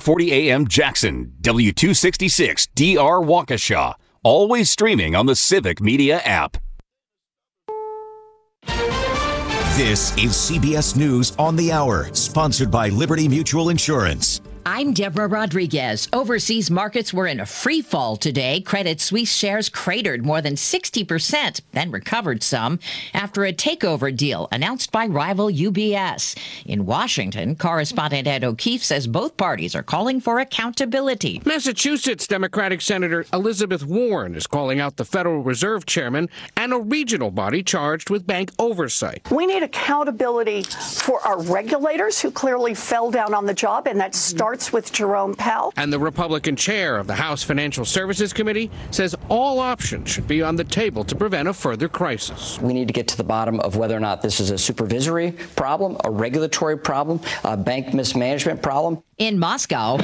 540 AM Jackson, W266 DR Waukesha. Always streaming on the Civic Media app. This is CBS News on the Hour, sponsored by Liberty Mutual Insurance. I'm Deborah Rodriguez. Overseas markets were in a free fall today. Credit Suisse shares cratered more than 60%, then recovered some after a takeover deal announced by rival UBS. In Washington, correspondent Ed O'Keefe says both parties are calling for accountability. Massachusetts Democratic Senator Elizabeth Warren is calling out the Federal Reserve Chairman and a regional body charged with bank oversight. We need accountability for our regulators who clearly fell down on the job, and that starts with Jerome Powell. And the Republican chair of the House Financial Services Committee says all options should be on the table to prevent a further crisis. We need to get to the bottom of whether or not this is a supervisory problem, a regulatory problem, a bank mismanagement problem. In Moscow,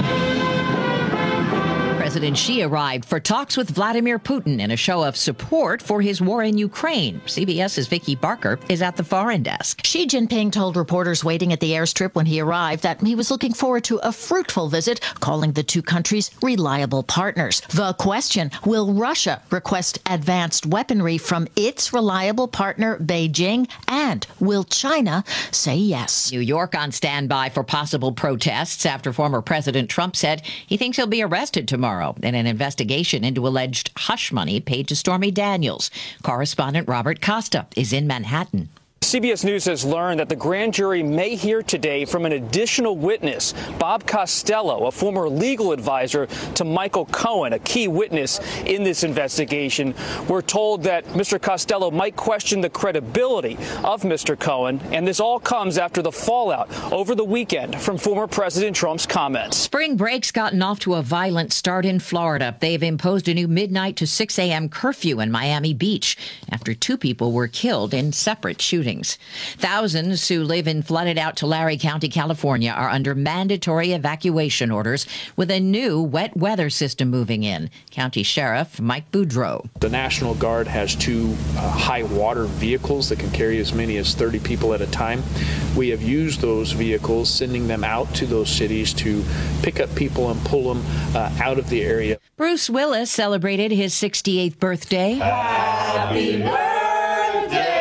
President Xi arrived for talks with Vladimir Putin in a show of support for his war in Ukraine. CBS's Vicki Barker is at the foreign desk. Xi Jinping told reporters waiting at the airstrip when he arrived that he was looking forward to a fruitful visit, calling the two countries reliable partners. The question, will Russia request advanced weaponry from its reliable partner, Beijing? And will China say yes? New York on standby for possible protests after former President Trump said he thinks he'll be arrested tomorrow in an investigation into alleged hush money paid to Stormy Daniels. Correspondent Robert Costa is in Manhattan. CBS News has learned that the grand jury may hear today from an additional witness, Bob Costello, a former legal advisor to Michael Cohen, a key witness in this investigation. We're told that Mr. Costello might question the credibility of Mr. Cohen, and this all comes after the fallout over the weekend from former President Trump's comments. Spring break's gotten off to a violent start in Florida. They've imposed a new midnight to 6 a.m. curfew in Miami Beach after 2 people were killed in separate shootings. Thousands who live in flooded-out Tulare County, California, are under mandatory evacuation orders with a new wet weather system moving in. County Sheriff Mike Boudreau. The National Guard has 2 high-water vehicles that can carry as many as 30 people at a time. We have used those vehicles, sending them out to those cities to pick up people and pull them out of the area. Bruce Willis celebrated his 68th birthday. Happy birthday!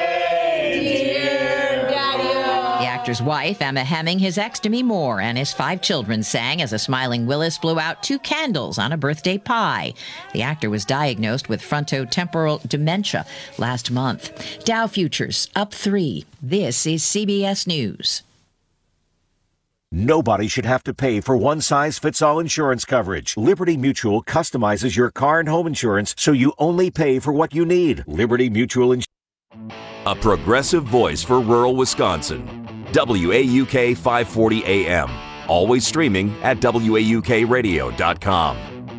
The actor's wife, Emma Hemming, his ex, Demi Moore, and his 5 children sang as a smiling Willis blew out 2 candles on a birthday pie. The actor was diagnosed with frontotemporal dementia last month. Dow futures up 3. This is CBS News. Nobody should have to pay for one-size-fits-all insurance coverage. Liberty Mutual customizes your car and home insurance so you only pay for what you need. Liberty Mutual Insurance. A progressive voice for rural Wisconsin. WAUK 540 AM. Always streaming at WAUKradio.com.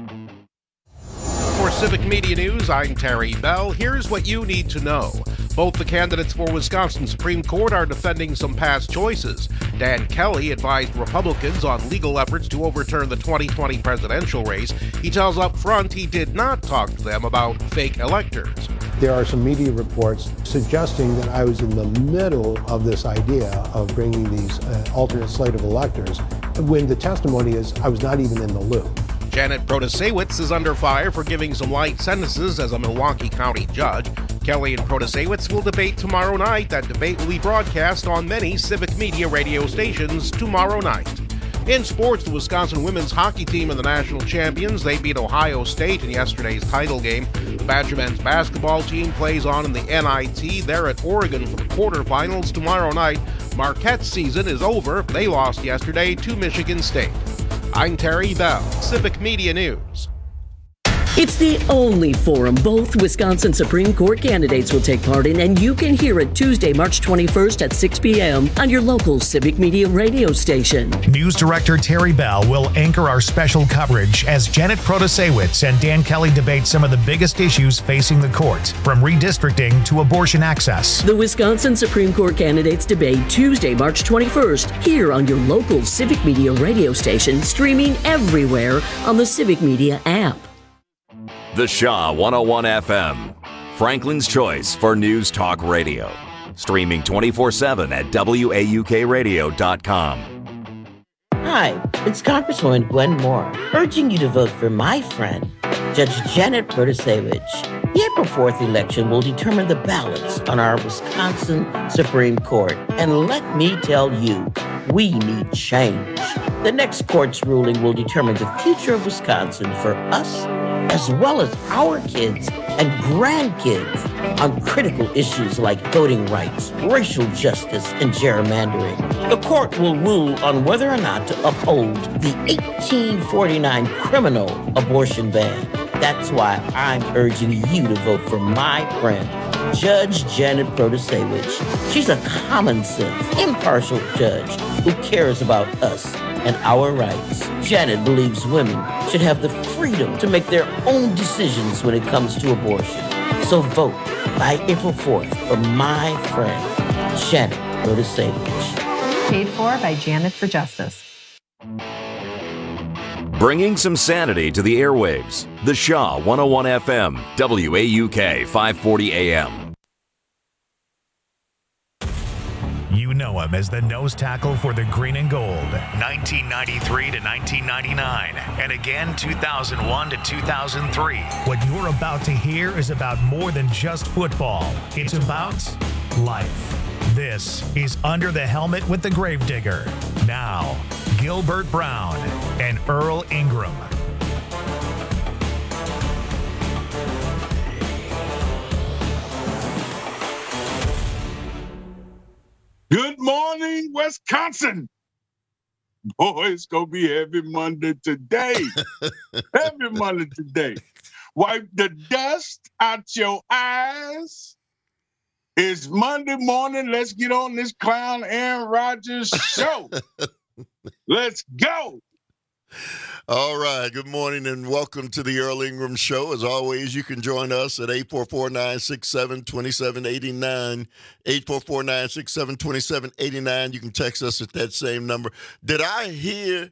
For Civic Media News, I'm Terry Bell. Here's what you need to know. Both the candidates for Wisconsin Supreme Court are defending some past choices. Dan Kelly advised Republicans on legal efforts to overturn the 2020 presidential race. He tells up front he did not talk to them about fake electors. There are some media reports suggesting that I was in the middle of this idea of bringing these alternate slate of electors, when the testimony is I was not even in the loop. Janet Protasewicz is under fire for giving some light sentences as a Milwaukee County judge. Kelly and Protasewicz will debate tomorrow night. That debate will be broadcast on many Civic Media radio stations tomorrow night. In sports, the Wisconsin women's hockey team are the national champions. They beat Ohio State in yesterday's title game. The Badger men's basketball team plays on in the NIT. They're at Oregon for the quarterfinals tomorrow night. Marquette's season is over. They lost yesterday to Michigan State. I'm Terry Bell, Civic Media News. It's the only forum both Wisconsin Supreme Court candidates will take part in, and you can hear it Tuesday, March 21st at 6 p.m. on your local Civic Media radio station. News Director Terry Bell will anchor our special coverage as Janet Protasewicz and Dan Kelly debate some of the biggest issues facing the court, from redistricting to abortion access. The Wisconsin Supreme Court candidates debate Tuesday, March 21st, here on your local Civic Media radio station, streaming everywhere on the Civic Media app. The Shaw 101 FM, Franklin's choice for News Talk Radio. Streaming 24/7 at WAUKradio.com. Hi, It's Congresswoman Gwen Moore urging you to vote for my friend, Judge Janet Protasewicz. The April 4th election will determine the balance on our Wisconsin Supreme Court. And let me tell you, we need change. The next court's ruling will determine the future of Wisconsin for us, as well as our kids and grandkids, on critical issues like voting rights, racial justice, and gerrymandering. The court will rule on whether or not to uphold the 1849 criminal abortion ban. That's why I'm urging you to vote for my friend, Judge Janet Protasewicz. She's a common sense, impartial judge who cares about us and our rights. Janet believes women should have the freedom to make their own decisions when it comes to abortion. So vote by April 4th for my friend, Janet Protasewicz. Paid for by Janet for Justice. Bringing some sanity to the airwaves. The Shaw 101 FM, WAUK 540 AM. You know him as the nose tackle for the Green and Gold, 1993 to 1999, and again 2001 to 2003. What you're about to hear is about more than just football. It's about life. This is Under the Helmet with the Gravedigger. Now, Gilbert Brown and Earl Ingram. Good morning, Wisconsin. Boy, it's going to be heavy Monday today. Heavy Monday today. Wipe the dust out your eyes. It's Monday morning. Let's get on this clown Aaron Rodgers show. Let's go. All right. Good morning and welcome to the Earl Ingram Show. As always, you can join us at 844-967-2789. 844-967-2789. You can text us at that same number. Did I hear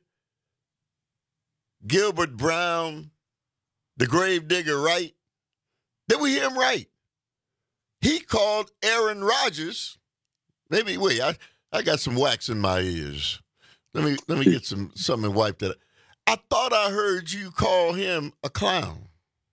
Gilbert Brown, the Gravedigger, right? Did we hear him right? He called Aaron Rodgers. Maybe, wait, I got some wax in my ears. Let me get something wiped that. I thought I heard you call him a clown.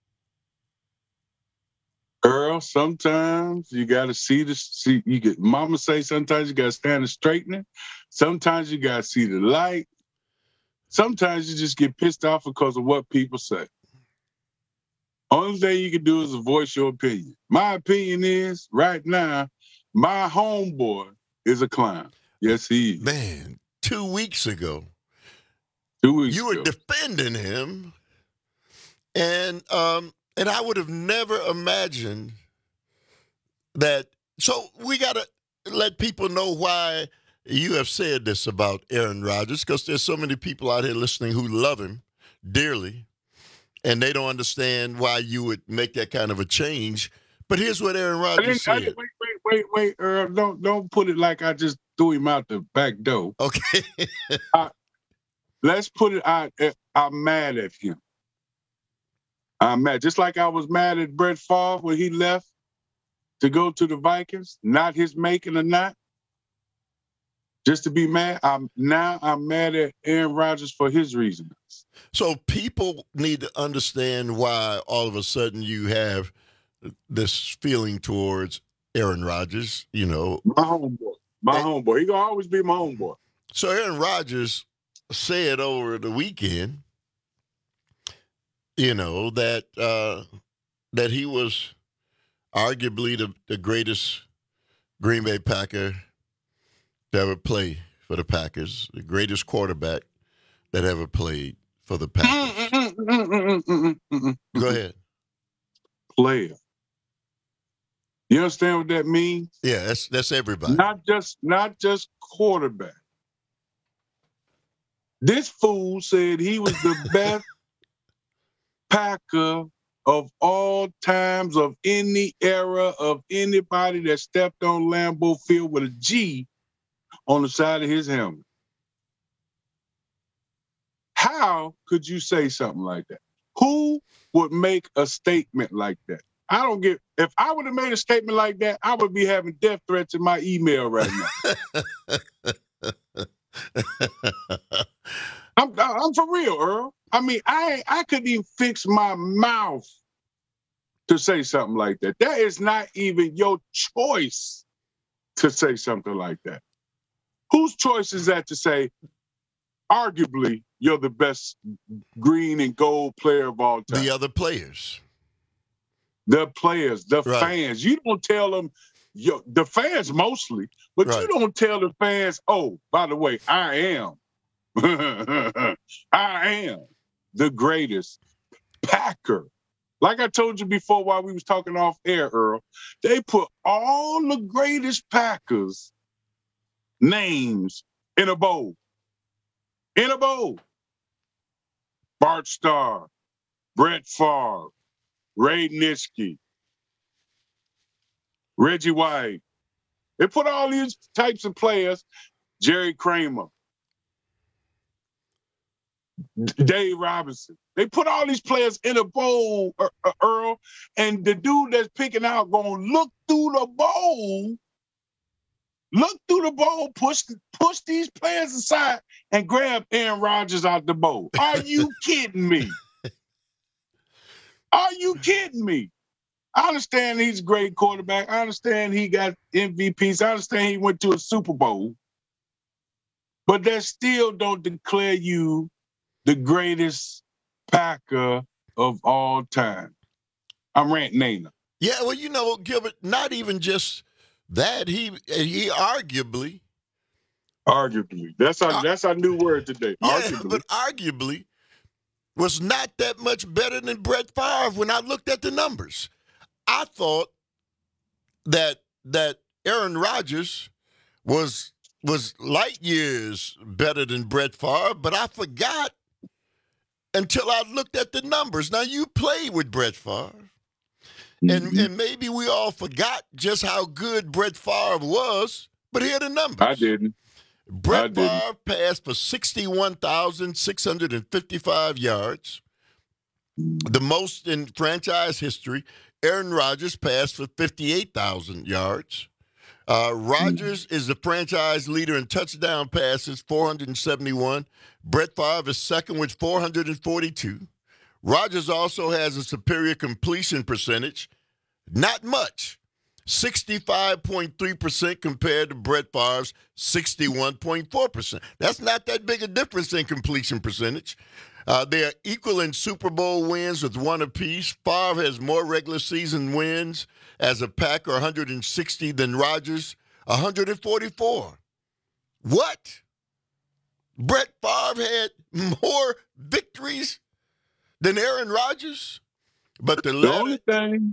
Earl, sometimes you got to see. You get mama say sometimes you got to stand and straighten it. Sometimes you got to see the light. Sometimes you just get pissed off because of what people say. Only thing you can do is voice your opinion. My opinion is, right now, my homeboy is a clown. Yes, he is. Man, 2 weeks ago, you were defending him, and I would have never imagined that. So we got to let people know why you have said this about Aaron Rodgers, because there's so many people out here listening who love him dearly, and they don't understand why you would make that kind of a change. But here's what Aaron Rodgers said. Wait, Earl, don't put it like I just threw him out the back door. Okay. Let's put it out. I'm mad at him. I'm mad. Just like I was mad at Brett Favre when he left to go to the Vikings, not his making or not. Just to be mad. I'm mad at Aaron Rodgers for his reasons. So people need to understand why all of a sudden you have this feeling towards Aaron Rodgers, you know. My homeboy. He gonna always be my homeboy. So Aaron Rodgers said over the weekend, you know, that he was arguably the greatest Green Bay Packer to ever play for the Packers, the greatest quarterback that ever played for the Packers. Go ahead. Player. You understand what that means? Yeah, that's everybody. Not just quarterback. This fool said he was the best Packer of all times, of any era, of anybody that stepped on Lambeau Field with a G on the side of his helmet. How could you say something like that? Who would make a statement like that? If I would have made a statement like that, I would be having death threats in my email right now. I'm for real, Earl. I mean, I couldn't even fix my mouth to say something like that. That is not even your choice to say something like that. Whose choice is that to say, arguably, you're the best green and gold player of all time? The other players. The players, the fans. You don't tell them, the fans mostly, but you don't tell the fans, oh, by the way, I am. I am the greatest Packer. Like I told you before while we was talking off air, Earl, they put all the greatest Packers names in a bowl. In a bowl. Bart Starr, Brett Favre, Ray Nitschke, Reggie White. They put all these types of players, Jerry Kramer, Dave Robinson. They put all these players in a bowl, Earl, and the dude that's picking out going to look through the bowl, push these players aside, and grab Aaron Rodgers out the bowl. Are you kidding me? Are you kidding me? I understand he's a great quarterback. I understand he got MVPs. I understand he went to a Super Bowl. But that still don't declare you the greatest Packer of all time. I'm ranting, Nana. Yeah, well, you know, Gilbert, not even just that. He arguably. That's our new word today. Yeah, arguably. But arguably was not that much better than Brett Favre when I looked at the numbers. I thought that Aaron Rodgers was light years better than Brett Favre, but I forgot until I looked at the numbers. Now, you played with Brett Favre, and maybe we all forgot just how good Brett Favre was, but here are the numbers. I didn't. Brett Favre passed for 61,655 yards, the most in franchise history. Aaron Rodgers passed for 58,000 yards. Rodgers is the franchise leader in touchdown passes, 471. Brett Favre is second with 442. Rodgers also has a superior completion percentage. Not much. 65.3% compared to Brett Favre's 61.4%. That's not that big a difference in completion percentage. They are equal in Super Bowl wins with one apiece. Favre has more regular season wins as a Packer, 160, than Rodgers, 144. What? Brett Favre had more victories than Aaron Rodgers? But the only thing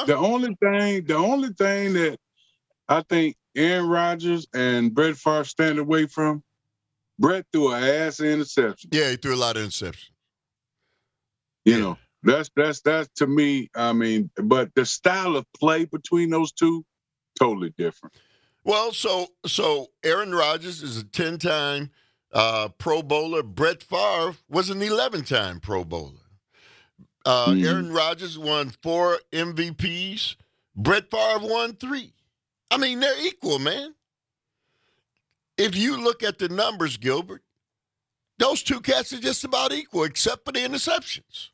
that I think Aaron Rodgers and Brett Favre stand away from, Brett threw an ass interception. Yeah, he threw a lot of interceptions. You know, that's to me, I mean, but the style of play between those two, totally different. Well, so Aaron Rodgers is a 10-time Pro Bowler. Brett Favre was an 11-time Pro Bowler. Aaron Rodgers won 4 MVPs. Brett Favre won 3. I mean, they're equal, man. If you look at the numbers, Gilbert, those two cats are just about equal, except for the interceptions.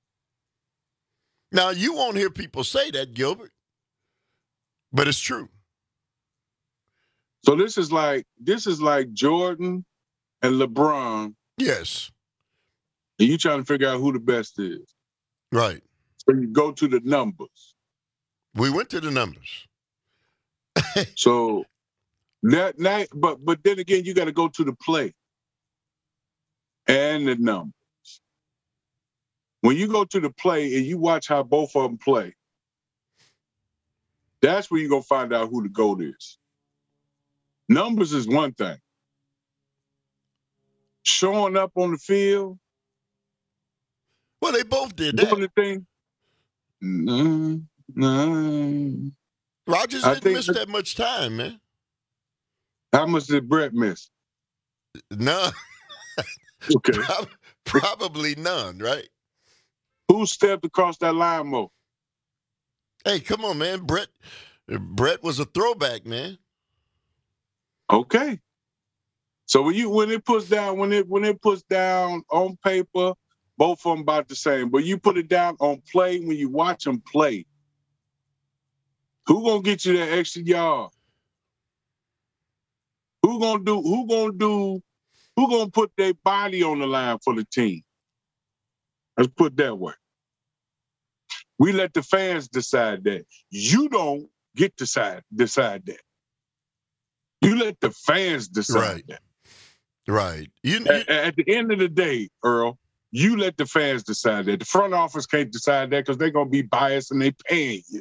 Now, you won't hear people say that, Gilbert, but it's true. So this is like Jordan and LeBron. Yes. And you trying to figure out who the best is. Right. So you go to the numbers. We went to the numbers. So but then again, you got to go to the play and the numbers. When you go to the play and you watch how both of them play, that's where you're going to find out who the GOAT is. Numbers is one thing. Showing up on the field. Well, they both did that. Doing the thing. No. Rodgers didn't miss that much time, man. How much did Brett miss? None. Okay. Probably none, right? Who stepped across that line more? Hey, come on, man. Brett was a throwback, man. Okay. So when it puts down on paper, both of them about the same. But you put it down on play, when you watch them play, who gonna get you that extra yard? Who gonna put their body on the line for the team? Let's put it that way. We let the fans decide that. You don't get to decide that. You let the fans decide that. Right. At the end of the day, Earl, you let the fans decide that. The front office can't decide that because they're going to be biased and they're paying you.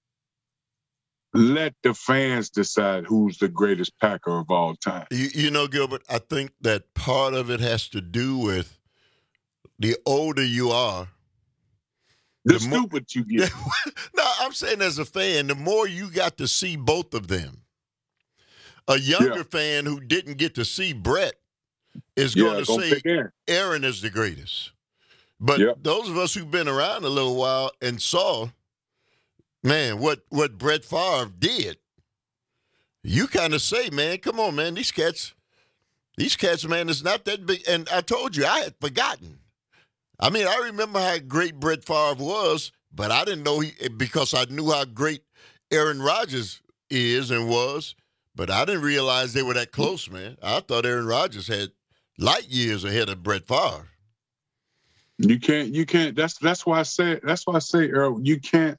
Let the fans decide who's the greatest Packer of all time. You know, Gilbert, I think that part of it has to do with the older you are, the stupid you get. No, I'm saying as a fan, the more you got to see both of them. A younger fan who didn't get to see Brett is going to say Aaron is the greatest. But those of us who've been around a little while and saw, man, what Brett Favre did, you kind of say, man, come on, man, these cats, man, it's not that big. And I told you, I had forgotten. I mean, I remember how great Brett Favre was, but I didn't know because I knew how great Aaron Rodgers is and was, but I didn't realize they were that close, man. I thought Aaron Rodgers had light years ahead of Brett Favre. You can't. That's why I say, Earl, you can't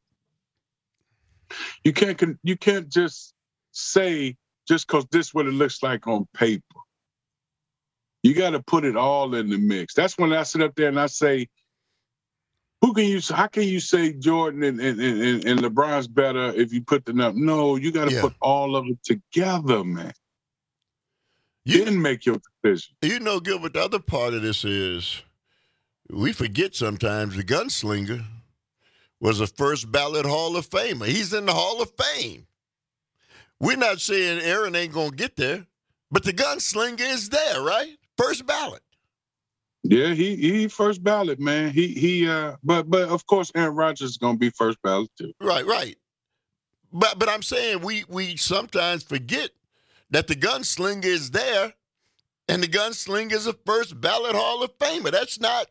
just say just because this is what it looks like on paper. You got to put it all in the mix. That's when I sit up there and I say, how can you say Jordan and LeBron's better if you put them up? No, you got to put all of it together, man. You didn't make your decision. You know, Gilbert, the other part of this is we forget sometimes the gunslinger was a first ballot Hall of Famer. He's in the Hall of Fame. We're not saying Aaron ain't going to get there, but the gunslinger is there, right? First ballot. Yeah, he first ballot, man. But of course Aaron Rodgers is gonna be first ballot too. Right. But I'm saying we sometimes forget that the gunslinger is there, and the gunslinger is a first ballot Hall of Famer. That's not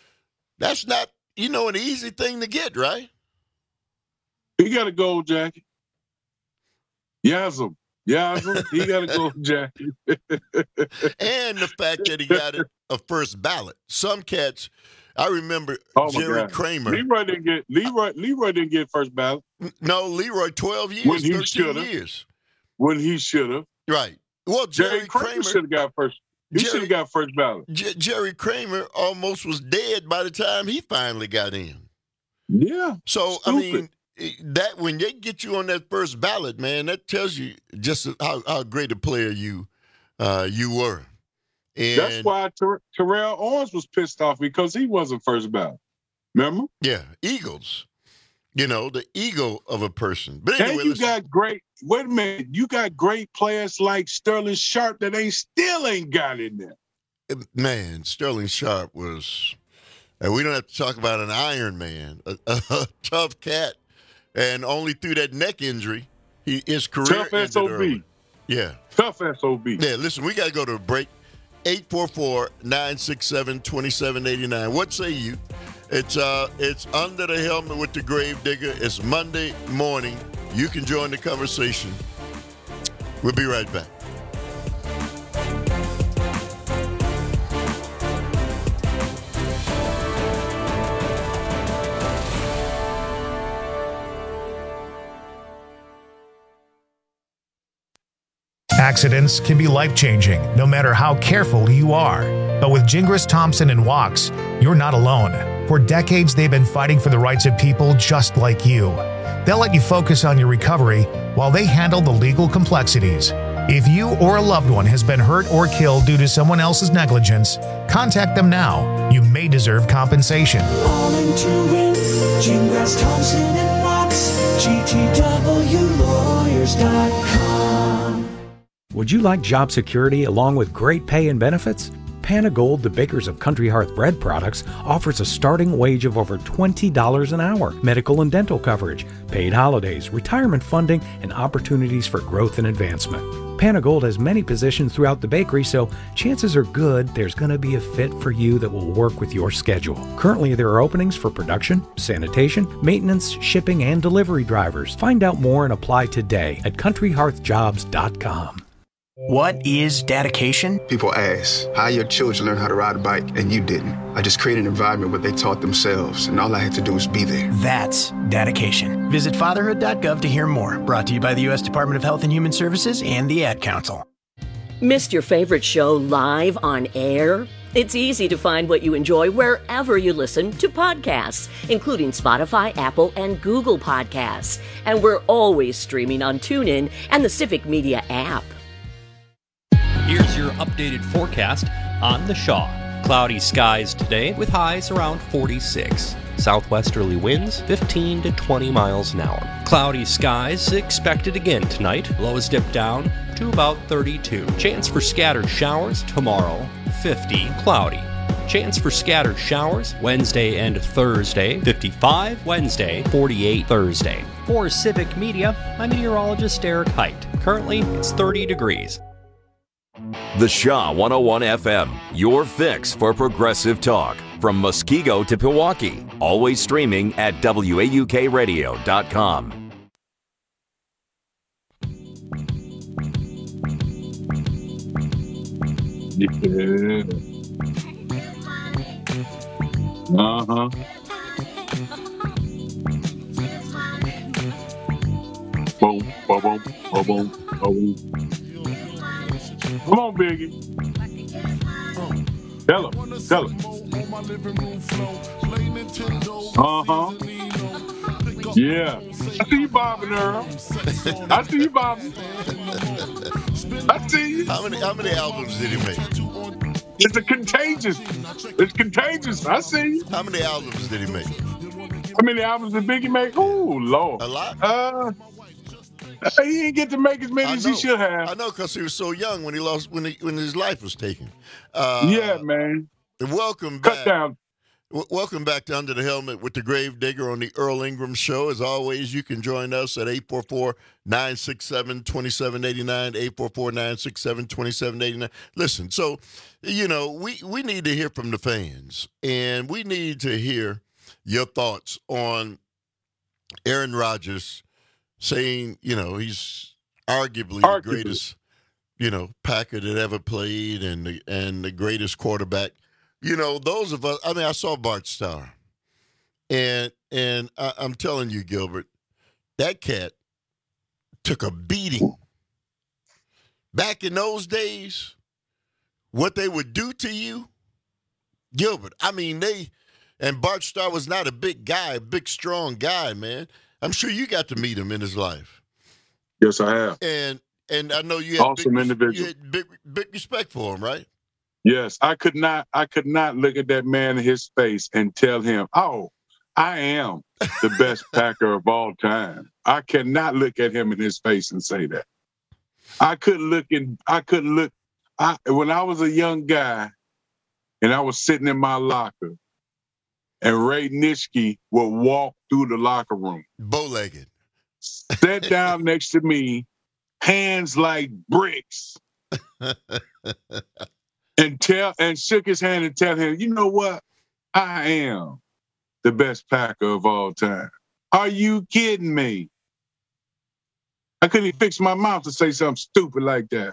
an easy thing to get, right? He got a gold jacket. Yazoo. He got a gold jacket. And the fact that he got it a first ballot. Some cats, I remember Jerry Kramer. Leroy didn't get first ballot. No, Leroy 12 years, 13 years. When he should have. Right. Well, Jerry Kramer should have got first. He should have got first ballot. Jerry Kramer almost was dead by the time he finally got in. Yeah. So, stupid. I mean, that when they get you on that first ballot, man, that tells you just how great a player you were. And that's why Terrell Owens was pissed off because he wasn't first ballot. Remember? Yeah, Eagles. You know, the ego of a person. But anyway, wait a minute, you got great players like Sterling Sharp that still ain't got in there. Man, Sterling Sharp was, and we don't have to talk about an Iron Man, a tough cat. And only through that neck injury, his career ended early. Yeah. Tough SOB. Yeah, listen, we got to go to a break. 844-967-2789. What say you? It's Under the Helmet with the Grave Digger. It's Monday morning. You can join the conversation. We'll be right back. Accidents can be life-changing, no matter how careful you are. But with Gingras Thompson and Wachs, you're not alone. For decades, they've been fighting for the rights of people just like you. They'll let you focus on your recovery while they handle the legal complexities. If you or a loved one has been hurt or killed due to someone else's negligence, contact them now. You may deserve compensation. All into it, Gingras Thompson and Wachs, GTWlawyers.com. Would you like job security along with great pay and benefits? Panagold, the bakers of Country Hearth bread products, offers a starting wage of over $20 an hour, medical and dental coverage, paid holidays, retirement funding, and opportunities for growth and advancement. Panagold has many positions throughout the bakery, so chances are good there's going to be a fit for you that will work with your schedule. Currently, there are openings for production, sanitation, maintenance, shipping, and delivery drivers. Find out more and apply today at countryhearthjobs.com. What is dedication? People ask, how your children learn how to ride a bike and you didn't? I just created an environment where they taught themselves, and all I had to do was be there. That's dedication. Visit fatherhood.gov to hear more. Brought to you by the U.S. Department of Health and Human Services and the Ad Council. Missed your favorite show live on air? It's easy to find what you enjoy wherever you listen to podcasts, including Spotify, Apple, and Google Podcasts. And we're always streaming on TuneIn and the Civic Media app. Here's your updated forecast on the Shaw. Cloudy skies today with highs around 46. Southwesterly winds 15 to 20 miles an hour. Cloudy skies expected again tonight. Lows dip down to about 32. Chance for scattered showers tomorrow, 50. Cloudy. Chance for scattered showers Wednesday and Thursday, 55 Wednesday, 48 Thursday. For Civic Media, I'm meteorologist Eric Height. Currently, it's 30 degrees. The Shaw 101 FM, your fix for progressive talk. From Muskego to Pewaukee. Always streaming at WAUKradio.com. Yeah. Uh-huh. Boom, boom, boom, boom, boom. Come on, Biggie. Tell him. Uh-huh. Yeah. I see you bobbing, Earl. I see you bobbing. I see you. How many albums did he make? It's contagious. It's contagious. I see you. How many albums did he make? How many albums did Biggie make? Ooh, Lord. A lot? He didn't get to make as many as he should have. I know, because he was so young when his life was taken. Yeah, man. Welcome back. Cut down. Welcome back to Under the Helmet with the Grave Digger on the Earl Ingram Show. As always, you can join us at 844-967-2789, 844-967-2789. Listen, so, we need to hear from the fans, and we need to hear your thoughts on Aaron Rodgers saying, he's arguably the greatest, Packer that ever played and the greatest quarterback. Those of us, I saw Bart Starr. And I'm telling you, Gilbert, that cat took a beating. Back in those days, what they would do to you, Gilbert, and Bart Starr was not a big guy, a big, strong guy, man. I'm sure you got to meet him in his life. Yes, I have. And I know you had awesome individual. You had big respect for him, right? Yes, I could not look at that man in his face and tell him, "Oh, I am the best Packer of all time." I cannot look at him in his face and say that. When I was a young guy and I was sitting in my locker and Ray Nitschke would walk through the locker room, bow-legged, sat down next to me, hands like bricks, and shook his hand and tell him, "You know what? I am the best Packer of all time." Are you kidding me? I couldn't even fix my mouth to say something stupid like that.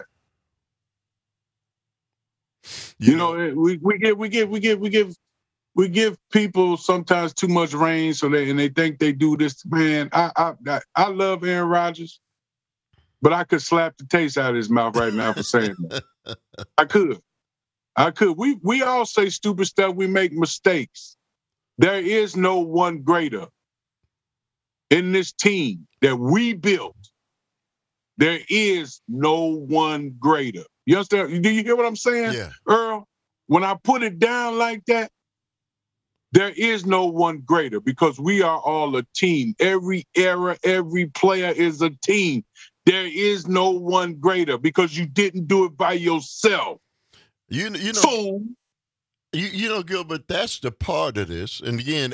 We give people sometimes too much reign, and they think they do this. Man, I love Aaron Rodgers, but I could slap the taste out of his mouth right now for saying that. I could. We all say stupid stuff. We make mistakes. There is no one greater in this team that we built. There is no one greater. You understand? Do you hear what I'm saying, yeah. Earl? When I put it down like that, there is no one greater because we are all a team. Every era, every player is a team. There is no one greater because you didn't do it by yourself. Gilbert, that's the part of this. And again,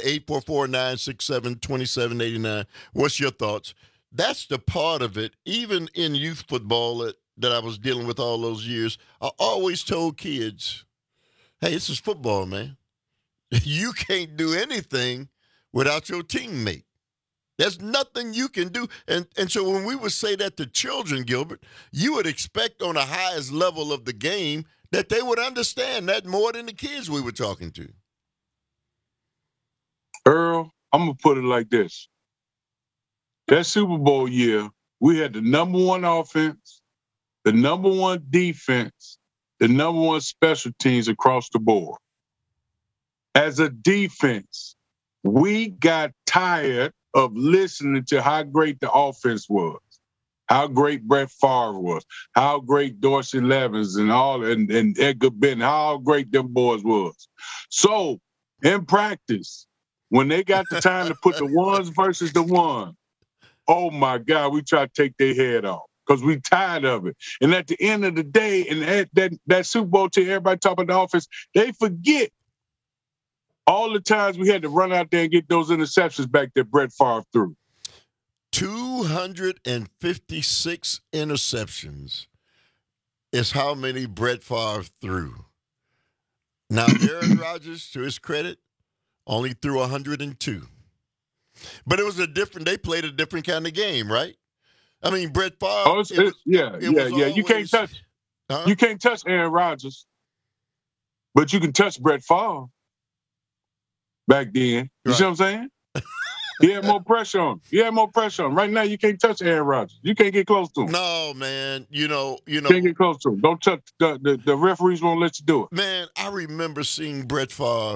844-967-2789. What's your thoughts? That's the part of it, even in youth football, that I was dealing with all those years, I always told kids, hey, this is football, man. You can't do anything without your teammate. There's nothing you can do. And so when we would say that to children, Gilbert, you would expect on the highest level of the game that they would understand that more than the kids we were talking to. Earl, I'm going to put it like this. That Super Bowl year, we had the number one offense, the number one defense, the number one special teams across the board. As a defense, we got tired of listening to how great the offense was, how great Brett Favre was, how great Dorsey Levens and Edgar Benton, how great them boys was. So, in practice, when they got the time to put the ones versus the one, oh my God, we try to take their head off because we tired of it. And at the end of the day, and that Super Bowl team, everybody talking about the offense, they forget all the times we had to run out there and get those interceptions back that Brett Favre threw. 256 interceptions is how many Brett Favre threw. Now, Aaron Rodgers, to his credit, only threw 102. But it was they played a different kind of game, right? I mean, Brett Favre. Yeah. You can't touch. Huh? You can't touch Aaron Rodgers, but you can touch Brett Favre. Back then, you see what I'm saying? He had more pressure on him. Right now, you can't touch Aaron Rodgers. You can't get close to him. No, man. You know. Can't get close to him. Don't touch. The referees won't let you do it. Man, I remember seeing Brett Favre.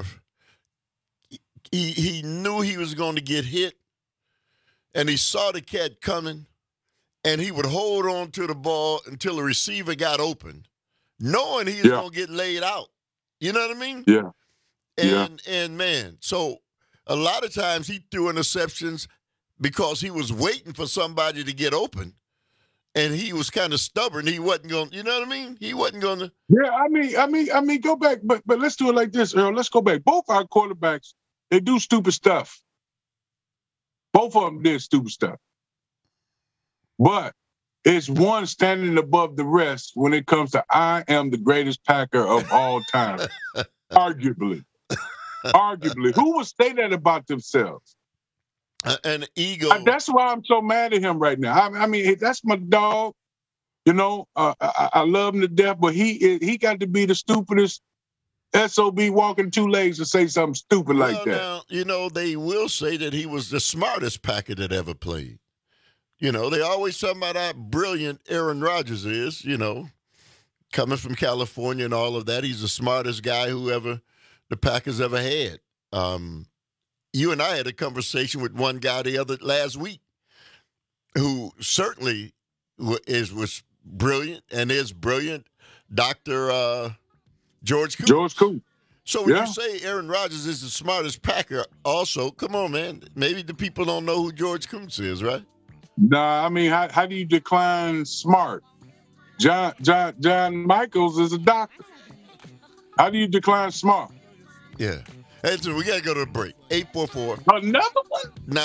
He knew he was going to get hit, and he saw the cat coming, and he would hold on to the ball until the receiver got open, knowing he was going to get laid out. You know what I mean? Yeah. And man, so a lot of times he threw interceptions because he was waiting for somebody to get open, and he was kind of stubborn. He wasn't going. You know what I mean? He wasn't going to. Yeah, I mean, go back, but let's do it like this, Earl. Let's go back. Both our quarterbacks, they do stupid stuff. Both of them did stupid stuff, but it's one standing above the rest when it comes to I am the greatest Packer of all time, arguably. Who would say that about themselves? An ego. That's why I'm so mad at him right now. I mean, that's my dog. You know, I love him to death, but he got to be the stupidest SOB walking two legs to say something stupid like that. Now, you know, they will say that he was the smartest Packer that ever played. You know, they always talk about how brilliant Aaron Rodgers is, you know, coming from California and all of that. He's the smartest guy the Packers ever had. You and I had a conversation with one guy last week who certainly was brilliant and is brilliant, Dr. George Koontz. George Koontz. So when you say Aaron Rodgers is the smartest Packer, also, come on, man, maybe the people don't know who George Koontz is, right? Nah, I mean, how do you decline smart? John Michaels is a doctor. How do you decline smart? Yeah. Hey, so we got to go to a break. 844. Another one?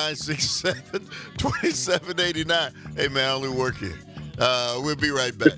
967-2789. Hey, man, I only work here. We'll be right back.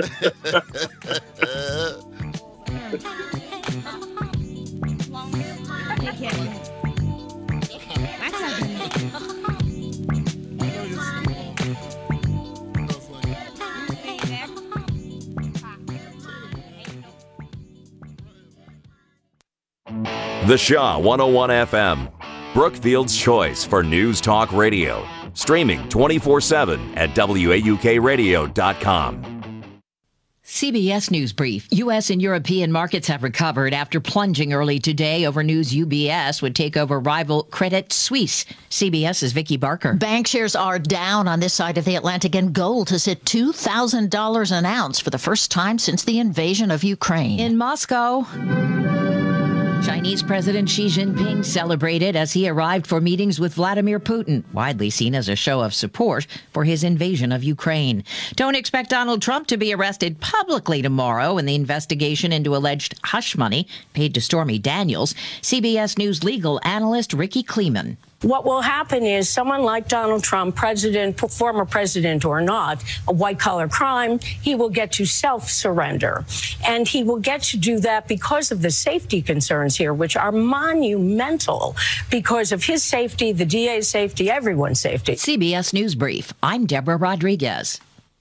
The Shaw 101 FM, Brookfield's choice for news talk radio. Streaming 24/7 at WAUKradio.com. CBS News Brief. U.S. and European markets have recovered after plunging early today over news UBS would take over rival Credit Suisse. CBS's Vicki Barker. Bank shares are down on this side of the Atlantic, and gold has hit $2,000 an ounce for the first time since the invasion of Ukraine. In Moscow, Chinese President Xi Jinping celebrated as he arrived for meetings with Vladimir Putin, widely seen as a show of support for his invasion of Ukraine. Don't expect Donald Trump to be arrested publicly tomorrow in the investigation into alleged hush money paid to Stormy Daniels. CBS News legal analyst Ricky Kleeman. What will happen is someone like Donald Trump, former president or not, a white-collar crime, he will get to self-surrender. And he will get to do that because of the safety concerns here, which are monumental because of his safety, the DA's safety, everyone's safety. CBS News Brief. I'm Deborah Rodriguez.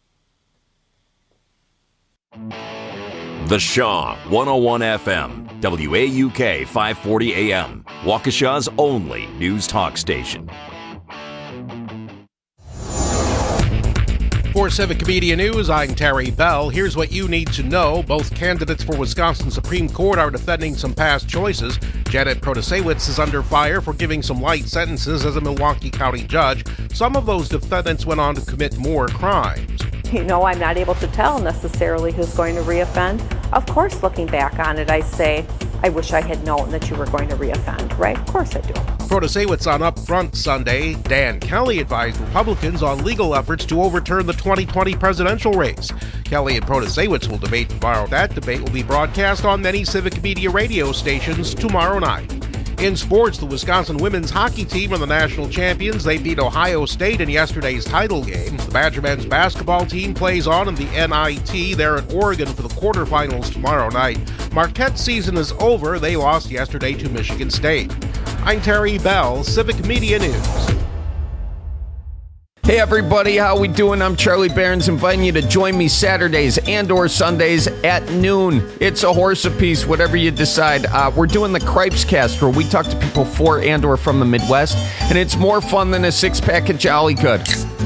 The Shaw 101 FM, WAUK 540 AM, Waukesha's only news talk station. For Civic Media News, I'm Terry Bell. Here's what you need to know. Both candidates for Wisconsin Supreme Court are defending some past choices. Janet Protasiewicz is under fire for giving some light sentences as a Milwaukee County judge. Some of those defendants went on to commit more crimes. You know, I'm not able to tell necessarily who's going to reoffend. Of course, looking back on it, I say, I wish I had known that you were going to reoffend, right? Of course I do. Protasiewicz on Up Front Sunday. Dan Kelly advised Republicans on legal efforts to overturn the 2020 presidential race. Kelly and Protasiewicz will debate tomorrow. That debate will be broadcast on many Civic Media radio stations tomorrow night. In sports, the Wisconsin women's hockey team are the national champions. They beat Ohio State in yesterday's title game. The Badger men's basketball team plays on in the NIT. They're in Oregon for the quarterfinals tomorrow night. Marquette's season is over. They lost yesterday to Michigan State. I'm Terry Bell, Civic Media News. Hey everybody, how we doing? I'm Charlie Behrens, inviting you to join me Saturdays and or Sundays at noon. It's a horse apiece, whatever you decide. We're doing the Cripes Cast, where we talk to people for and or from the Midwest, and it's more fun than a six-pack of Jolly Good.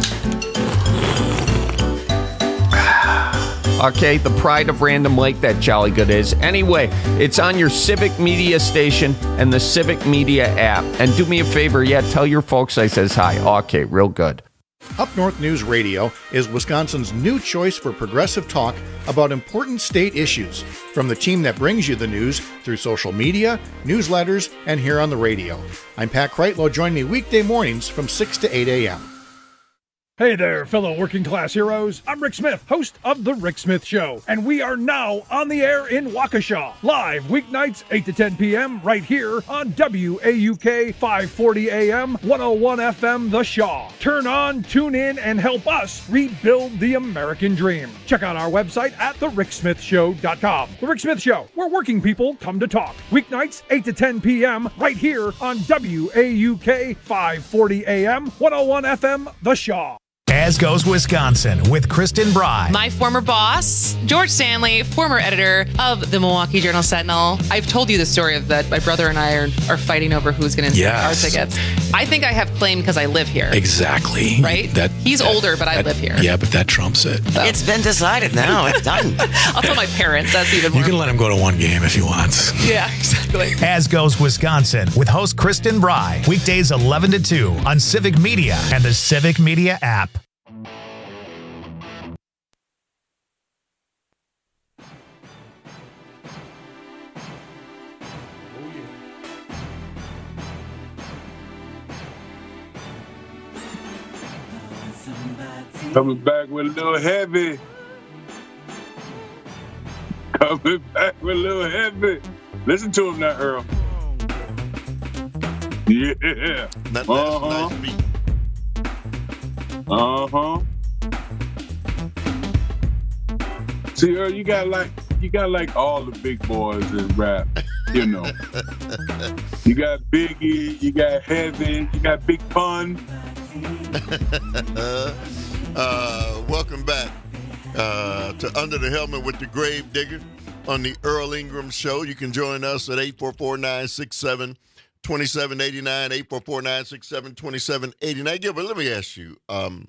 Okay, the pride of Random Lake, that Jolly Good is. Anyway, it's on your Civic Media station and the Civic Media app. And do me a favor, tell your folks I says hi. Okay, real good. Up North News Radio is Wisconsin's new choice for progressive talk about important state issues, from the team that brings you the news through social media, newsletters, and here on the radio. I'm Pat Kreitlow. Join me weekday mornings from 6 to 8 a.m. Hey there, fellow working class heroes. I'm Rick Smith, host of The Rick Smith Show, and we are now on the air in Waukesha, live weeknights 8 to 10 p.m. right here on WAUK 540 AM, 101 FM, The Shaw. Turn on, tune in, and help us rebuild the American dream. Check out our website at thericksmithshow.com. The Rick Smith Show, where working people come to talk. Weeknights 8 to 10 p.m. right here on WAUK 540 AM, 101 FM, The Shaw. As Goes Wisconsin with Kristen Bry. My former boss, George Stanley, former editor of the Milwaukee Journal-Sentinel. I've told you the story of that my brother and I are fighting over who's going to insert our tickets. I think I have claim because I live here. Exactly. Right? He's older, but I live here. Yeah, but that trumps it. So. It's been decided now. It's done. I'll tell my parents. That's even more. You can let him go to one game if he wants. Yeah, exactly. As Goes Wisconsin with host Kristen Bry. Weekdays 11 to 2 on Civic Media and the Civic Media app. Coming back with a little heavy. Coming back with a little heavy. Listen to him now, Earl. Yeah. Nice beat. See, Earl, you got like all the big boys in rap, you know. You got Biggie, you got Heavy, you got Big Pun. Welcome back to Under the Helmet with the Grave Digger on the Earl Ingram Show. You can join us at 844-967-2789, 844-967-2789. Gilbert, let me ask you,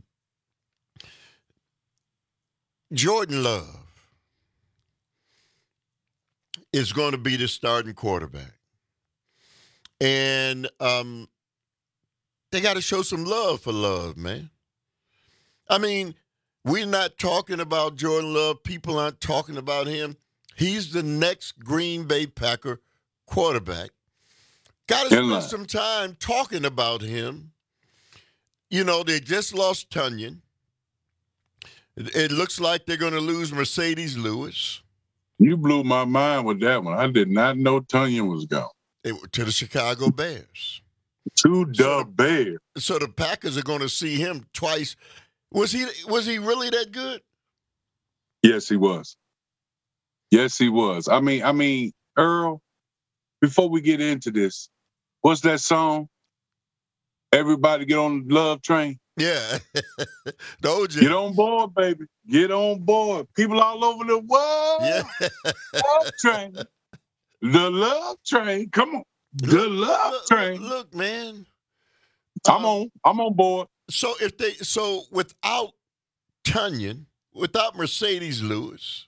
Jordan Love is going to be the starting quarterback. And they got to show some love for Love, man. I mean, we're not talking about Jordan Love. People aren't talking about him. He's the next Green Bay Packer quarterback. Got to spend some time talking about him. You know, they just lost Tunyon. It looks like they're going to lose Mercedes Lewis. You blew my mind with that one. I did not know Tunyon was gone. To the Chicago Bears. To the Bears. So the Packers are going to see him twice. Was he really that good? Yes, he was. Yes, he was. I mean, Earl, before we get into this, what's that song? Everybody get on the love train. Yeah. The OJ. Get on board, baby. Get on board. People all over the world. Yeah. Love train. The love train. Come on. The love train. Look, man. I'm on board. So without Tunyon, without Mercedes Lewis,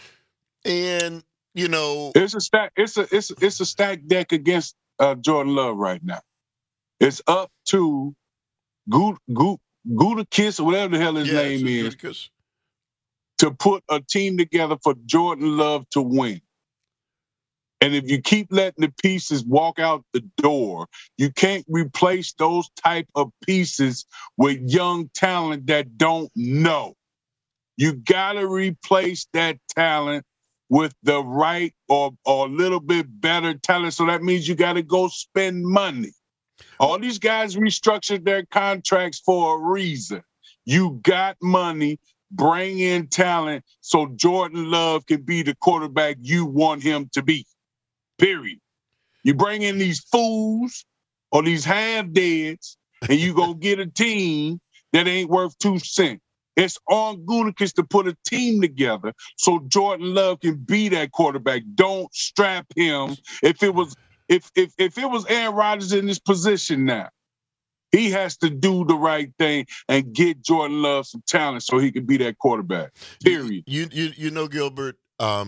and it's a stack deck against Jordan Love right now. It's up to Gutekunst, or whatever the hell his name is, Gutekunst, to put a team together for Jordan Love to win. And if you keep letting the pieces walk out the door, you can't replace those type of pieces with young talent that don't know. You got to replace that talent with the right or a little bit better talent. So that means you got to go spend money. All these guys restructured their contracts for a reason. You got money, bring in talent so Jordan Love can be the quarterback you want him to be. Period. You bring in these fools or these half-deads, and you go get a team that ain't worth 2 cents. It's on Gutekunst to put a team together so Jordan Love can be that quarterback. Don't strap him. If it was Aaron Rodgers in this position now, he has to do the right thing and get Jordan Love some talent so he can be that quarterback. Period. You know, Gilbert,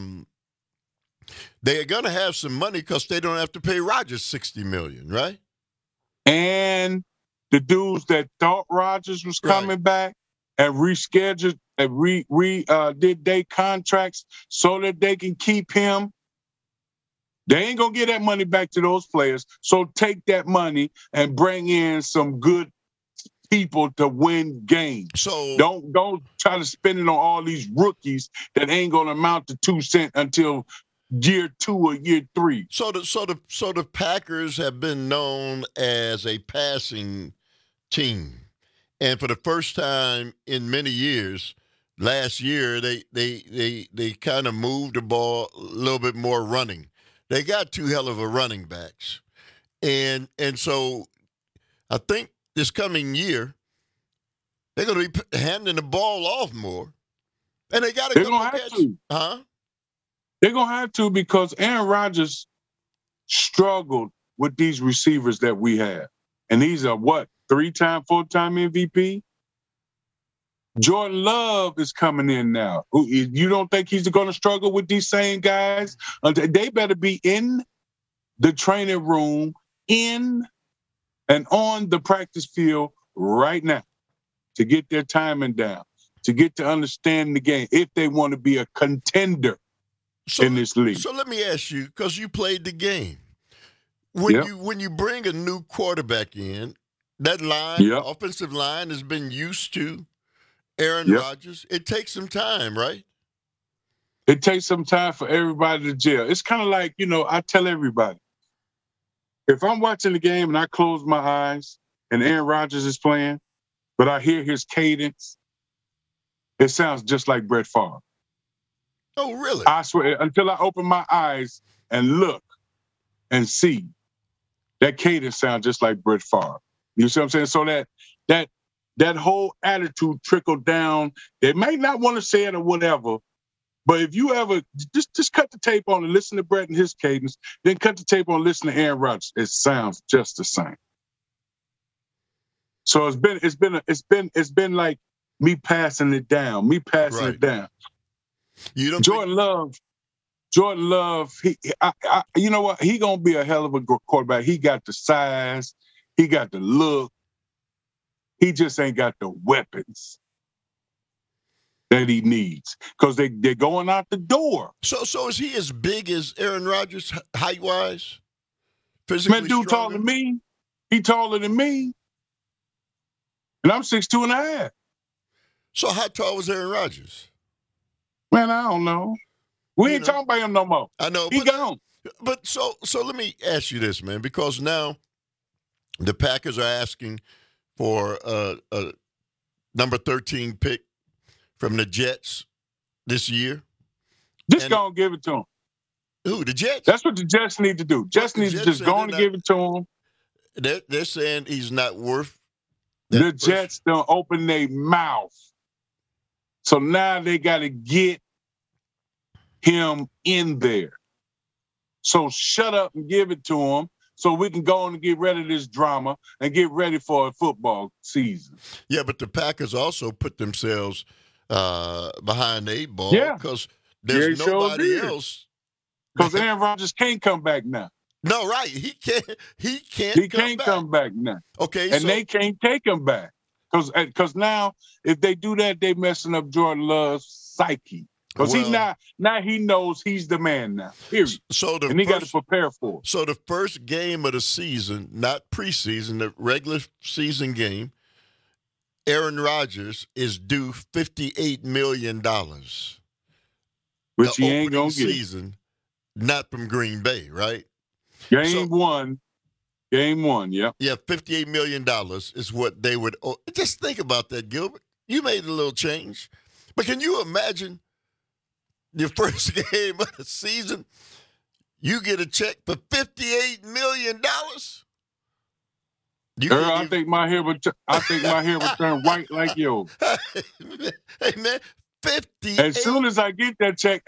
they are going to have some money because they don't have to pay Rodgers $60 million, right? And the dudes that thought Rodgers was coming back and rescheduled and did their contracts so that they can keep him. They ain't gonna get that money back to those players. So take that money and bring in some good people to win games. So don't try to spend it on all these rookies that ain't gonna amount to 2 cents until year 2 or year 3. So the Packers have been known as a passing team. And for the first time in many years, last year they kind of moved the ball a little bit more running. They got 2 hell of a running backs. And so I think this coming year they're going to be handing the ball off more. And they got to go have to. Huh? They're going to have to because Aaron Rodgers struggled with these receivers that we have. And these are what? 3-time, 4-time MVP? Jordan Love is coming in now. You don't think he's going to struggle with these same guys? They better be in the training room, in and on the practice field right now to get their timing down, to get to understand the game if they want to be a contender in this league. So let me ask you, because you played the game. When you bring a new quarterback in, that line, offensive line, has been used to Aaron Rodgers. It takes some time, right? It takes some time for everybody to gel. It's kind of like, I tell everybody, if I'm watching the game and I close my eyes and Aaron Rodgers is playing, but I hear his cadence, it sounds just like Brett Favre. Oh, really? I swear, until I open my eyes and look and see, that cadence sounds just like Brett Favre. You see what I'm saying? So that whole attitude trickled down. They may not want to say it or whatever, but if you ever just cut the tape on and listen to Brett and his cadence, then cut the tape on and listen to Aaron Rodgers, it sounds just the same. So it's been like me passing it down. It down. You don't Jordan Love, you know what? He gonna be a hell of a quarterback. He got the size, he got the look. He just ain't got the weapons that he needs because they're going out the door. So is he as big as Aaron Rodgers, height-wise? Physically Man, dude taller than me. He taller than me. And I'm 6'2.5". So how tall was Aaron Rodgers? Man, I don't know. We ain't talking about him no more. I know. He gone. But so let me ask you this, man, because now The Packers are asking for a number 13 pick from the Jets this year. Just go and give it to them. Who, the Jets? That's what the Jets need to do. Jets need to just go and give it to him. They're saying he's not worth that. The Jets don't open their mouth. So now they got to get him in there. So shut up and give it to him so we can go on and get rid of this drama and get ready for a football season. Yeah, but the Packers also put themselves behind the 8 ball because there's nobody else. Because Aaron Rodgers can't come back now. No, right. He can't come back now. Okay. And they can't take him back. Because now, if they do that, they messing up Jordan Love's psyche. Because he knows he's the man now. Period. And he got to prepare for it. So the first game of the season, not preseason, the regular season game, Aaron Rodgers is due $58 million. Which he ain't going to get. Season, not from Green Bay, right? Game one, yep. Yeah, $58 million is what they would owe. Just think about that, Gilbert. You made a little change. But can you imagine your first game of the season, you get a check for $58 million? I think my hair would turn white like yours. Hey, man, 50. As soon as I get that check,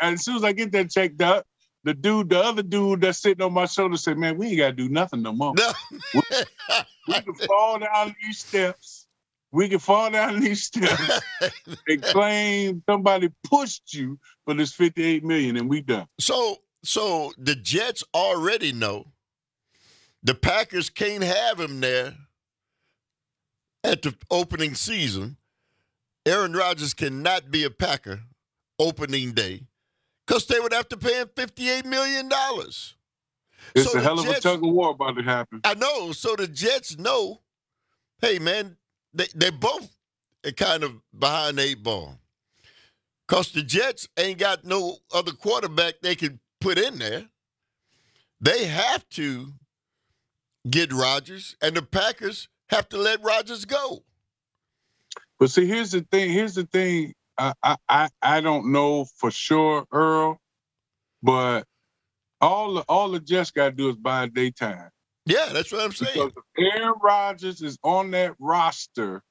the other dude that's sitting on my shoulder said, "Man, we ain't got to do nothing no more. No. we can fall down these steps. And claim somebody pushed you for this $58 million, and we done." So the Jets already know the Packers can't have him there at the opening season. Aaron Rodgers cannot be a Packer opening day because they would have to pay him $58 million. It's a hell of a tug of war about to happen. I know. So the Jets know, hey, man, they're both kind of behind the 8 ball. Because the Jets ain't got no other quarterback they can put in there. They have to get Rodgers, and the Packers have to let Rodgers go. But see, here's the thing. I don't know for sure, Earl, but all the Jets got to do is buy a daytime. Yeah, that's what I'm saying. Because if Aaron Rodgers is on that roster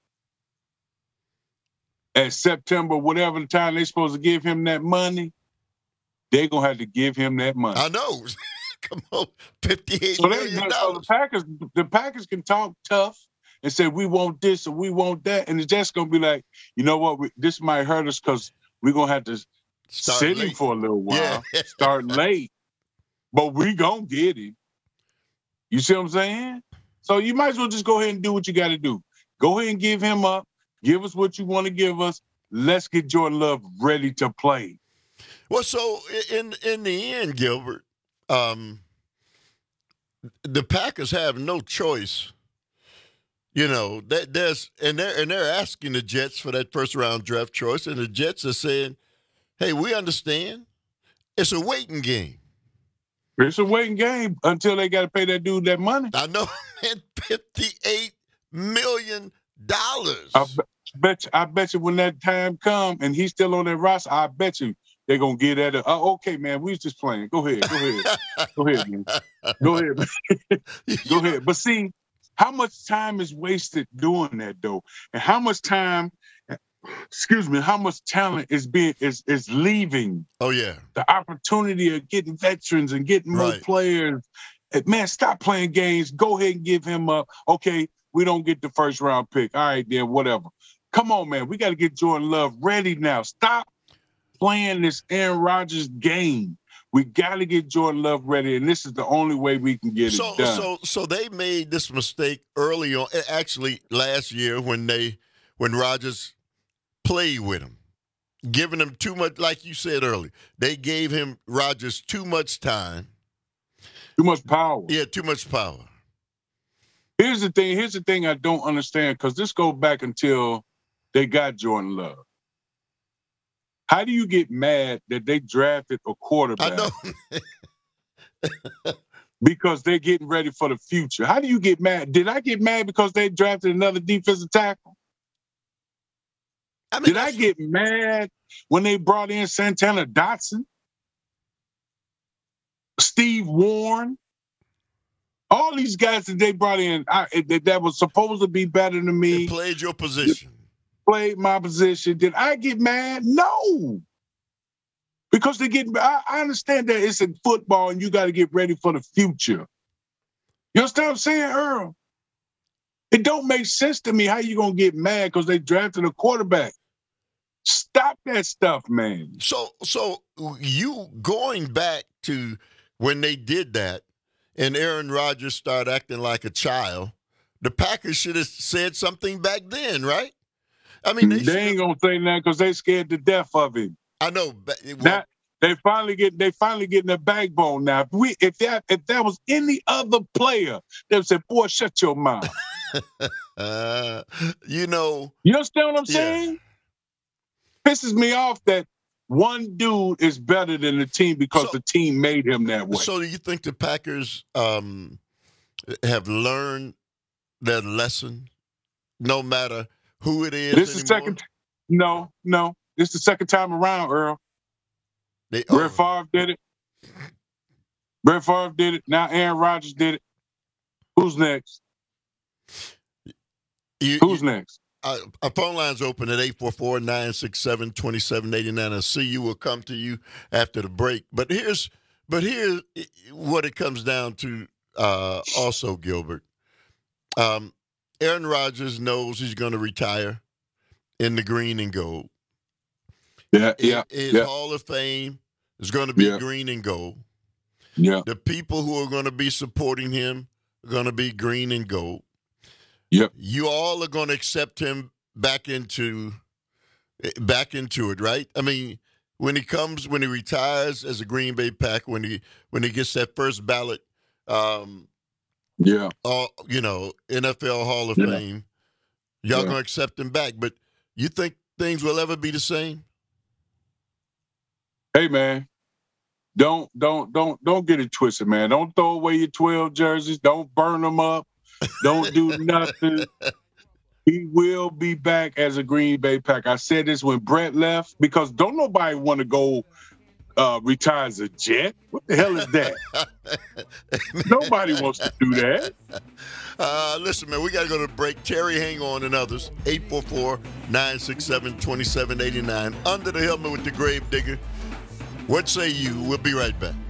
at September, whatever the time they're supposed to give him that money, they're going to have to give him that money. I know. Come on, $58 million. So the Packers can talk tough and say, we want this or we want that. And the Jets going to be like, you know what, this might hurt us because we're going to have to sit him for a little while, start late. But we going to get him. You see what I'm saying? So you might as well just go ahead and do what you got to do. Go ahead and give him up. Give us what you want to give us. Let's get Jordan Love ready to play. Well, so in the end, Gilbert, the Packers have no choice. You know, they're asking the Jets for that first round draft choice, and the Jets are saying, "Hey, we understand. It's a waiting game. It's a waiting game until they got to pay that dude that money." I know, man, $58 million. I bet you when that time comes and he's still on that roster, I bet you they're gonna get at it. Okay, man, we was just playing. Go ahead, man. Go ahead, man. Go ahead. But see, how much time is wasted doing that though, and how much time? How much talent is leaving? Oh yeah, the opportunity of getting veterans and getting more players. Man, stop playing games. Go ahead and give him up. Okay, we don't get the first round pick. All right, then whatever. Come on, man. We got to get Jordan Love ready now. Stop playing this Aaron Rodgers game. We got to get Jordan Love ready, and this is the only way we can get it done. So they made this mistake early on, actually last year when Rodgers played with him, giving him too much, like you said earlier. They gave him Rodgers too much time. Too much power. Yeah, too much power. Here's the thing I don't understand, because this goes back until they got Jordan Love. How do you get mad that they drafted a quarterback? I know. because they're getting ready for the future. How do you get mad? Did I get mad because they drafted another defensive tackle? Did I get mad when they brought in Santana Dotson? Steve Warren? All these guys that they brought in that was supposed to be better than me. They played your position. Played my position. Did I get mad? No. Because I understand that it's in football and you got to get ready for the future. You understand what I'm saying, Earl? It don't make sense to me how you going to get mad because they drafted a quarterback. Stop that stuff, man. So you going back to when they did that and Aaron Rodgers started acting like a child, the Packers should have said something back then, right? I mean, they ain't going to say that because they scared to death of him. I know. They finally getting their backbone now. If that was any other player, they would say, "Boy, shut your mouth." You understand what I'm saying? Pisses me off that one dude is better than the team because the team made him that way. So, do you think the Packers have learned their lesson, no matter who it is? This is second. No. This is the second time around, Earl. Brett Favre did it. Now Aaron Rodgers did it. Who's next? Who's next? Our phone line's open at 844-967-2789. I see you will come to you after the break. But here's what it comes down to also, Gilbert. Aaron Rodgers knows he's going to retire in the green and gold. His Hall of Fame is going to be green and gold. Yeah. The people who are going to be supporting him are going to be green and gold. Yep. You all are going to accept him back into it, right? I mean, when he retires as a Green Bay Packer, when he gets that first ballot, NFL Hall of Fame, y'all going to accept him back. But you think things will ever be the same? Hey, man, don't get it twisted, man. Don't throw away your 12 jerseys. Don't burn them up. Don't do nothing. He will be back as a Green Bay Packer. I said this when Brett left because don't nobody want to go retire as a Jet. What the hell is that? Nobody wants to do that. Listen, man, we got to go to the break. Terry, hang on, and others. 844-967-2789. Under the helmet with the grave digger. What say you? We'll be right back.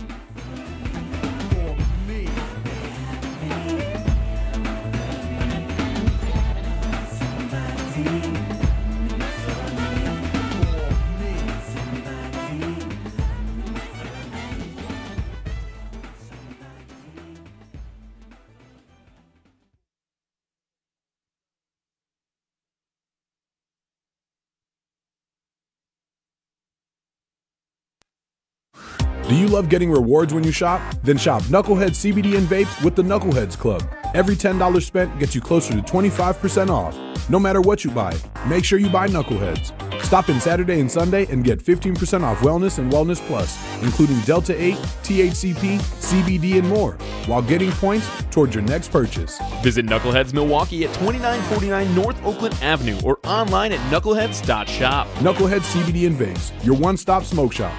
Do you love getting rewards when you shop? Then shop Knucklehead CBD and vapes with the Knuckleheads Club. Every $10 spent gets you closer to 25% off. No matter what you buy, make sure you buy Knuckleheads. Stop in Saturday and Sunday and get 15% off Wellness and Wellness Plus, including Delta 8, THCP, CBD, and more, while getting points towards your next purchase. Visit Knuckleheads Milwaukee at 2949 North Oakland Avenue or online at knuckleheads.shop. Knuckleheads CBD and vapes, your one-stop smoke shop.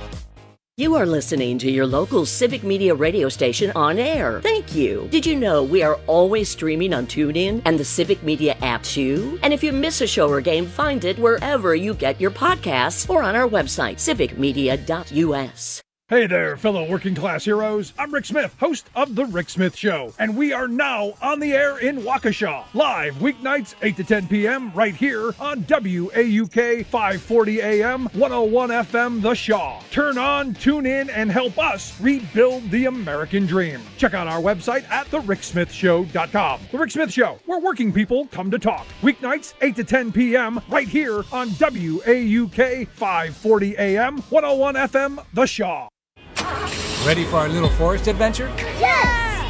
You are listening to your local Civic Media radio station on air. Thank you. Did you know we are always streaming on TuneIn and the Civic Media app too? And if you miss a show or game, find it wherever you get your podcasts or on our website, civicmedia.us. Hey there, fellow working class heroes. I'm Rick Smith, host of The Rick Smith Show, and we are now on the air in Waukesha, live weeknights 8 to 10 p.m. right here on WAUK 540 AM, 101 FM, The Shaw. Turn on, tune in, and help us rebuild the American dream. Check out our website at thericksmithshow.com. The Rick Smith Show, where working people come to talk. Weeknights 8 to 10 p.m. right here on WAUK 540 AM, 101 FM, The Shaw. Ready for our little forest adventure? Yes!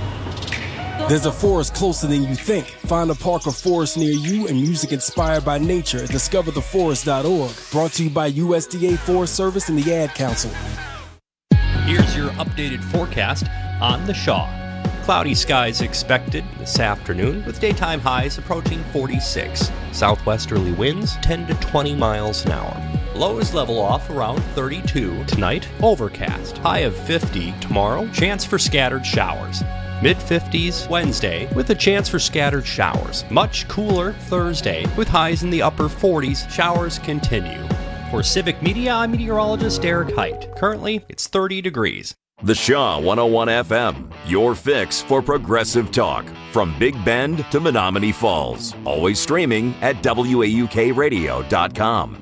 There's a forest closer than you think. Find a park or forest near you and music inspired by nature at discovertheforest.org. Brought to you by USDA Forest Service and the Ad Council. Here's your updated forecast on The Shaw. Cloudy skies expected this afternoon with daytime highs approaching 46. Southwesterly winds 10 to 20 miles an hour. Lows level off around 32 tonight. Overcast. High of 50 tomorrow. Chance for scattered showers. Mid-50s Wednesday with a chance for scattered showers. Much cooler Thursday with highs in the upper 40s. Showers continue. For Civic Media, I'm meteorologist Eric Height. Currently, it's 30 degrees. The Shaw 101 FM, your fix for progressive talk. From Big Bend to Menominee Falls. Always streaming at WAUKradio.com.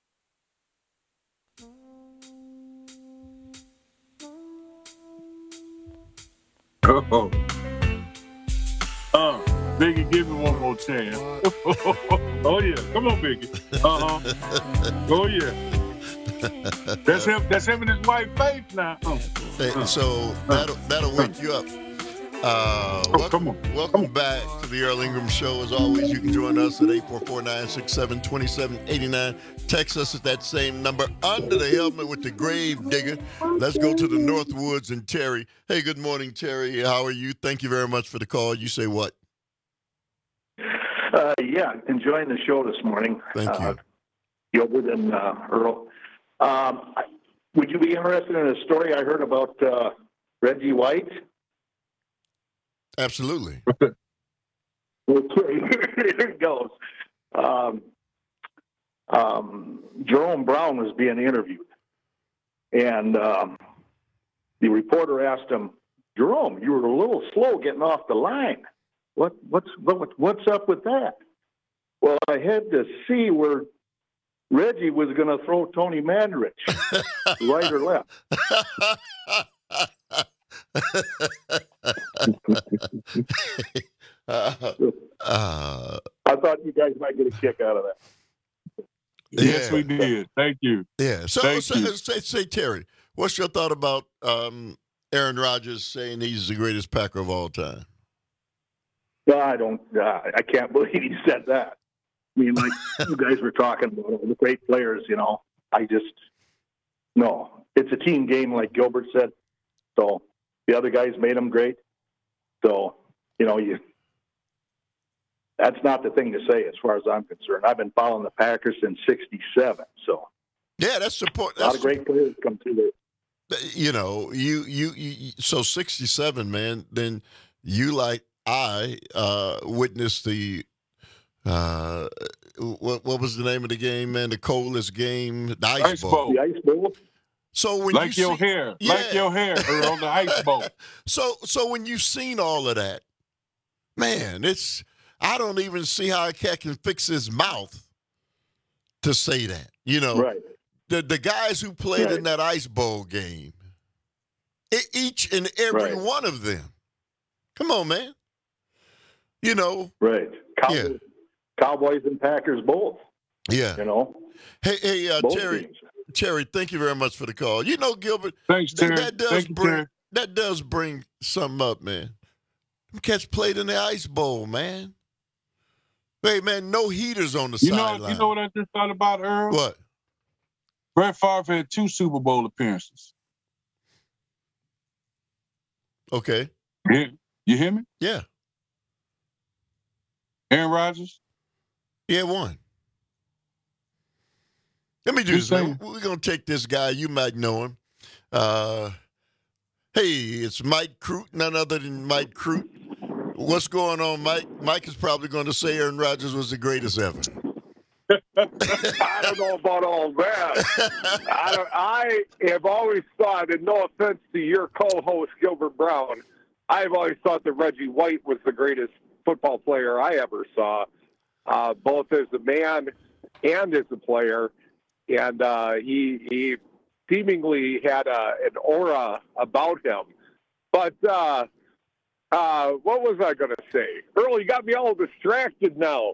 Biggie, give me one more chance. Oh yeah, come on, Biggie. Oh yeah. That's him. That's him and his wife Faith now. So that'll wake you up. Welcome back to the Earl Ingram Show. As always, you can join us at 844-967-2789. Text us at that same number. Under the helmet with the grave digger. Let's go to the Northwoods and Terry. Hey, good morning, Terry. How are you? Thank you very much for the call. You say what? Yeah, enjoying the show this morning. Thank you. Gilbert and Earl. Would you be interested in a story I heard about Reggie White? Absolutely. Okay, here it goes. Jerome Brown was being interviewed, and the reporter asked him, "Jerome, you were a little slow getting off the line. What's up with that?" "Well, I had to see where Reggie was going to throw Tony Mandarich, right or left." I thought you guys might get a kick out of that. Yes, we did. Thank you. Yeah. So say, Terry, what's your thought about Aaron Rodgers saying he's the greatest Packer of all time? I can't believe he said that. I mean, like you guys were talking about all the great players, no, it's a team game, like Gilbert said. So the other guys made them great. So, that's not the thing to say as far as I'm concerned. I've been following the Packers since '67. So yeah, that's the point. A lot of great players come through there. So 67, man, then you like I witnessed the what was the name of the game, man? The coldest game, the Ice Bowl. The Ice Bowl. So when like your hair, Earl, the Ice Bowl. So when you've seen all of that, man, I don't even see how a cat can fix his mouth to say that. Right. The guys who played in that Ice Bowl game, each and every one of them. Come on, man. Right. Cowboys and Packers both. Yeah. Hey, both Terry. teams. Terry, thank you very much for the call. Gilbert. Thanks, Terry. That does bring something up, man. Them cats played in the Ice Bowl, man. Hey, man, no heaters on the sideline. You know what I just thought about, Earl? What? Brett Favre had 2 Super Bowl appearances. Okay. You hear me? Yeah. Aaron Rodgers? Yeah, 1. Let me do this, man. We're going to take this guy. You might know him. Hey, it's Mike Crute, none other than Mike Crute. What's going on, Mike? Mike is probably going to say Aaron Rodgers was the greatest ever. I don't know about all that. I have always thought, and no offense to your co-host, Gilbert Brown, I've always thought that Reggie White was the greatest football player I ever saw, both as a man and as a player. And he seemingly had an aura about him. But what was I going to say? Earl, you got me all distracted now.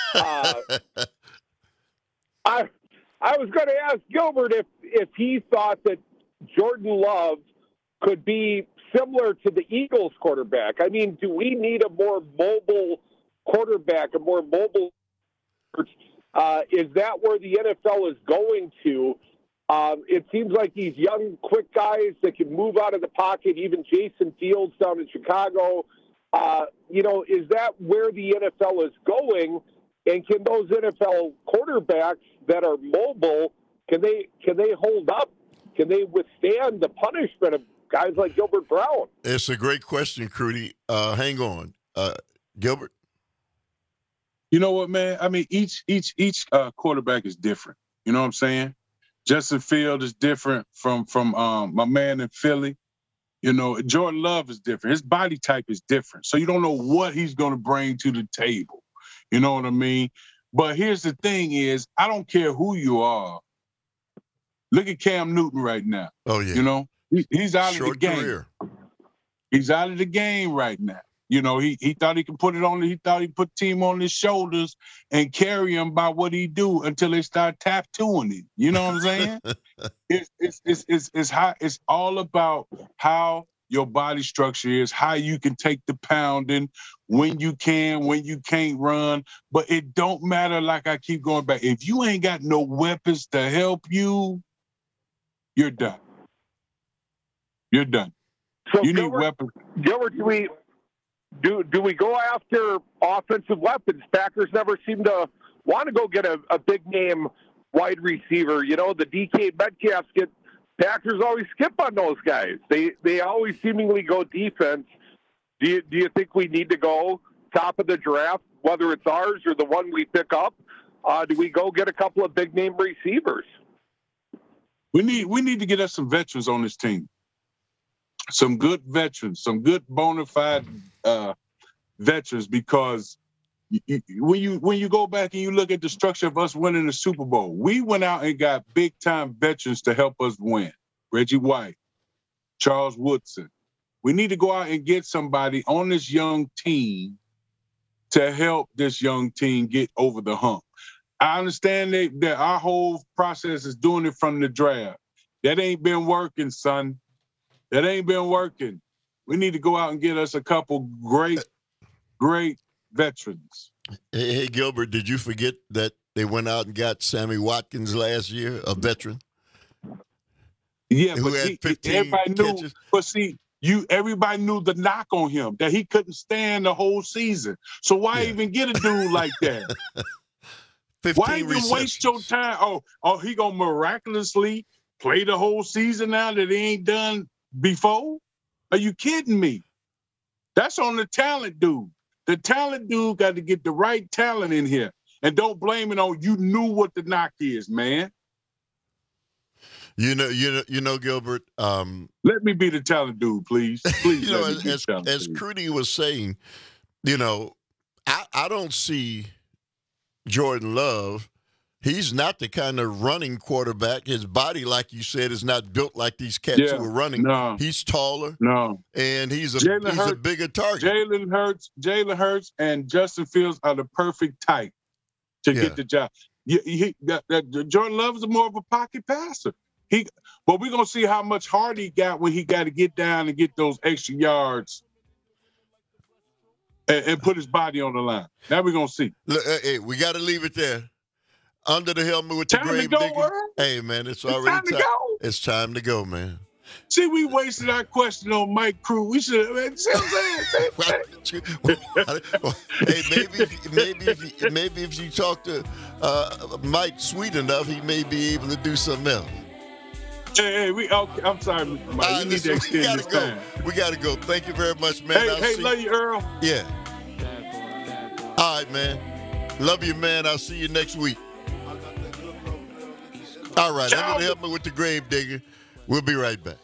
I was going to ask Gilbert if he thought that Jordan Love could be similar to the Eagles quarterback. I mean, do we need a more mobile quarterback, a more mobile? Is that where the NFL is going to? It seems like these young, quick guys that can move out of the pocket, even Jason Fields down in Chicago, is that where the NFL is going? And can those NFL quarterbacks that are mobile, can they hold up? Can they withstand the punishment of guys like Gilbert Brown? It's a great question, Crudy. Hang on. Gilbert? You know what, man? I mean, each quarterback is different. You know what I'm saying? Justin Fields is different from my man in Philly. Jordan Love is different. His body type is different. So you don't know what he's going to bring to the table. You know what I mean? But here's the thing is, I don't care who you are. Look at Cam Newton right now. Oh, yeah. He's out Short of the game. Career. He's out of the game right now. He thought he could put it on. He thought he put the team on his shoulders and carry him by what he do until they start tattooing him. You know what I'm saying? It's all about how your body structure is, how you can take the pounding, when you can, when you can't run. But it don't matter, like I keep going back. If you ain't got no weapons to help you, you're done. You're done. So you need weapons. Gilbert, do we go after offensive weapons? Packers never seem to want to go get a big name wide receiver. The DK Metcalf Packers always skip on those guys. They always seemingly go defense. Do you think we need to go top of the draft, whether it's ours or the one we pick up? Do we go get a couple of big name receivers? We need to get us some veterans on this team. Some good veterans, some good bona fide veterans, because when you go back and you look at the structure of us winning the Super Bowl, we went out and got big-time veterans to help us win. Reggie White, Charles Woodson. We need to go out and get somebody on this young team to help this young team get over the hump. I understand that our whole process is doing it from the draft. That ain't been working, son. That ain't been working. We need to go out and get us a couple great veterans. Hey, Gilbert, did you forget that they went out and got Sammy Watkins last year, a veteran? Yeah, who but had 15 everybody knew. catches? But see, everybody knew the knock on him, that he couldn't stand the whole season. So why even get a dude like that? 15 Why even waste your time? Oh, he gonna miraculously play the whole season now that he ain't done before? Are you kidding me? That's on the talent dude. The talent dude got to get the right talent in here. And don't blame it on you knew what the knock is, man. You know, Gilbert. Let me be the talent dude, please. Please. As Crudy was saying, I don't see Jordan Love. He's not the kind of running quarterback. His body, like you said, is not built like these cats who are running. No. He's taller. No. And he's a bigger target. Jalen Hurts and Justin Fields are the perfect type to get the job. Jordan Love is more of a pocket passer. But we're going to see how much heart he got when he got to get down and get those extra yards and put his body on the line. Now we're going to see. Look, hey, we got to leave it there. Under the helmet with the grave digger. Hey, man, it's already time to go. It's time to go, man. See, we wasted our question on Mike Crew. We should have. Hey, maybe if you talk to Mike sweet enough, he may be able to do something else. Hey, I'm sorry, Mike. We need to extend this time. We got to go. Thank you very much, man. Hey, love you, Earl. Yeah. All right, man. Love you, man. I'll see you next week. All right, I'm going to help me with the grave digger. We'll be right back.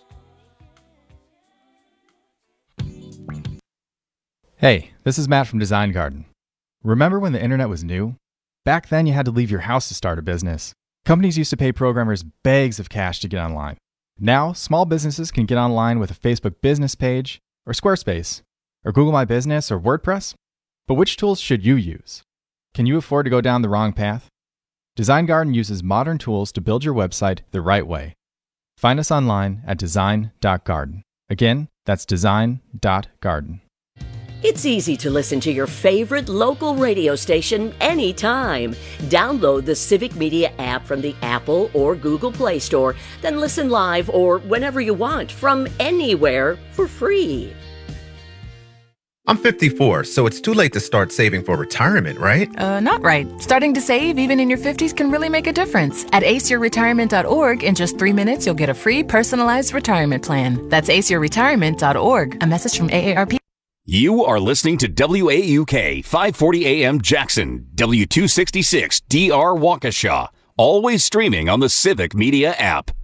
Hey, this is Matt from Design Garden. Remember when the internet was new? Back then, you had to leave your house to start a business. Companies used to pay programmers bags of cash to get online. Now, small businesses can get online with a Facebook business page, or Squarespace, or Google My Business, or WordPress. But which tools should you use? Can you afford to go down the wrong path? Design Garden uses modern tools to build your website the right way. Find us online at design.garden. Again, that's design.garden. It's easy to listen to your favorite local radio station anytime. Download the Civic Media app from the Apple or Google Play Store, then listen live or whenever you want from anywhere for free. I'm 54, so it's too late to start saving for retirement, right? Not right. Starting to save even in your 50s can really make a difference. At aceyourretirement.org, in just 3 minutes, you'll get a free personalized retirement plan. That's aceyourretirement.org. A message from AARP. You are listening to WAUK 540 AM Jackson, W266 DR Waukesha, always streaming on the Civic Media app.